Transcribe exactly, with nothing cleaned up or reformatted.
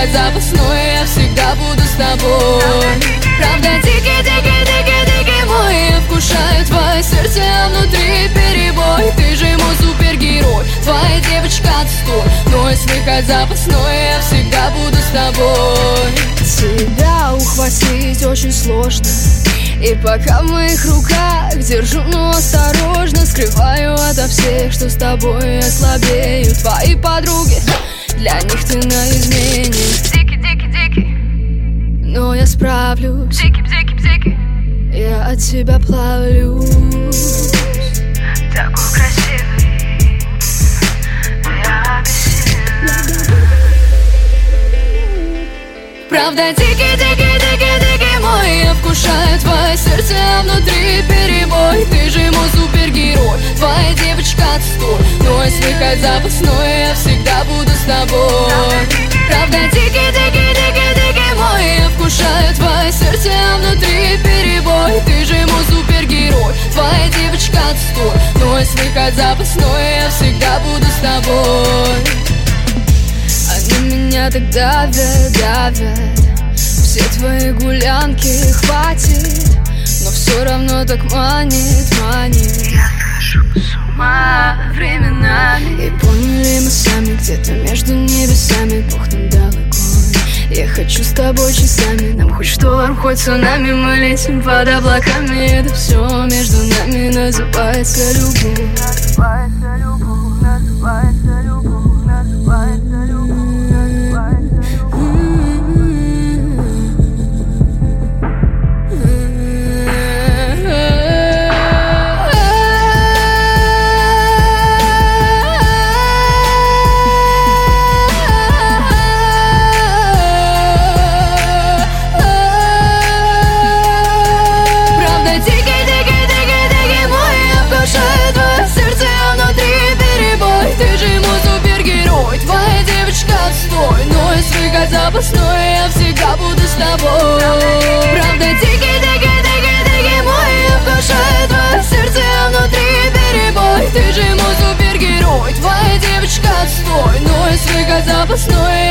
выход запасной, я всегда буду с тобой. Правда, дикий, дикий, дикий, дикий мой, я вкушаю твое сердце, а внутри перебой. Ты же мой супергерой, твоя девочка отстой, но есть выход запасной, я всегда буду с тобой. Тебя ухватить очень сложно, и пока в моих руках держу, но осторожно скрываю ото всех, что с тобой я слабею. Твои подруги, для них ты на измене. Бзики, дики, дики, но я справлюсь. бзики, бзики, бзики, Я от тебя плавлю. такой красивый, я обессилен. Правда, дикий, дикий, дикий, дикий мой, я вкушаю твое сердце, а внутри перебой. Ты же мой супергерой, твоя девочка отстой, но есть выход запасной, я всегда буду с тобой. Правда, дикий, дикий, дикий, дикий мой, я вкушаю твое сердце, а внутри перебой. Ты же мой супергерой, твоя девочка отстой, но есть выход запасной, я всегда буду с тобой. Они меня так давят, давят, все твои гулянки хватит, но все равно так манит, манит. Я схожу с ума временами. И поняли мы сами, где-то между небесами, Бог нам дал огонь. Я хочу с тобой часами, нам хоть шторм, хоть цунами, мы летим под облаками. Это все между нами называется любовь. Называется любовь, называется любовь, называется любовь. Запасной, я всегда буду с тобой. Правда, дикий, дикий, дикий, дикий мой, я вкушаю твое сердце, а внутри перебой. Ты же мой супергерой, твоя девочка отстой, но есть выход запасной,